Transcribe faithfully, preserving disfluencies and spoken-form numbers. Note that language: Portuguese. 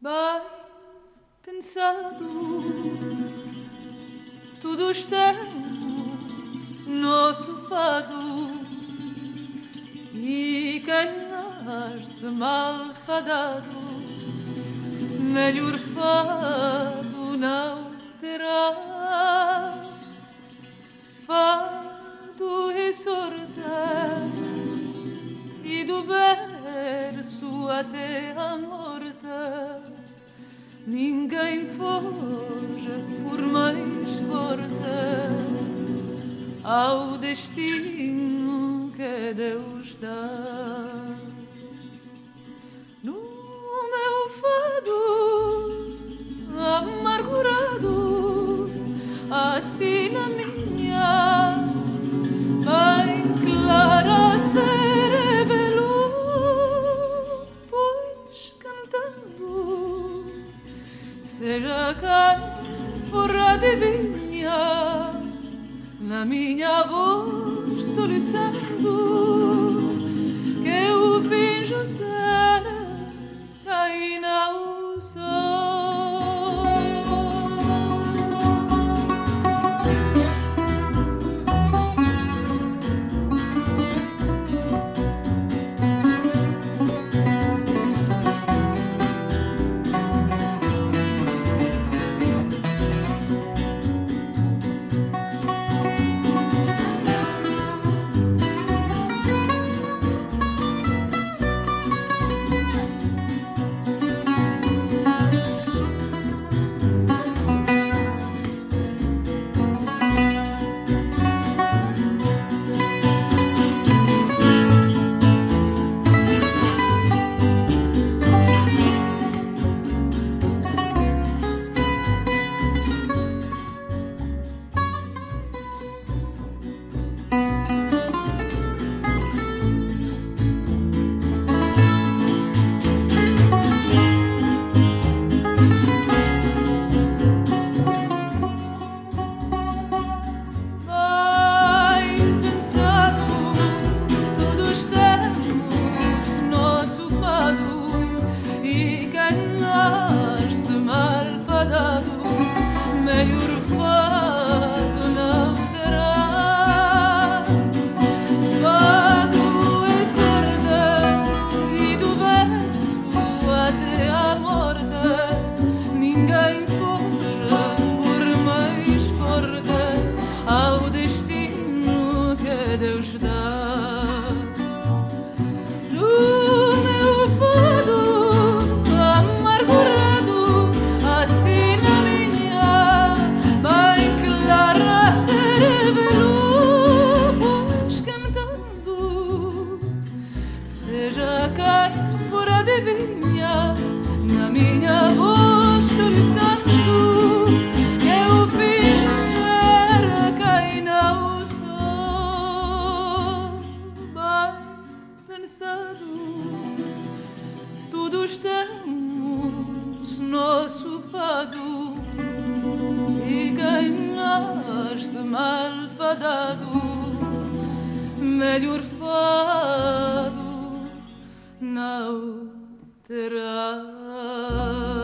bem pensado, todos temos nosso fado, e quem nasce malfadado, melhor fado não terá. Fado e sorte, e do berço até a morte, ninguém foge por mais forte ao destino que Deus dá. No meu fado amargurado, assim na minha bem clara se revelou, pois cantando, seja quem for adivinha, na minha voz soluçando, que eu finjo ser quem não sou. Todos temos nosso fado, e quem nasce malfadado, melhor fado não terá.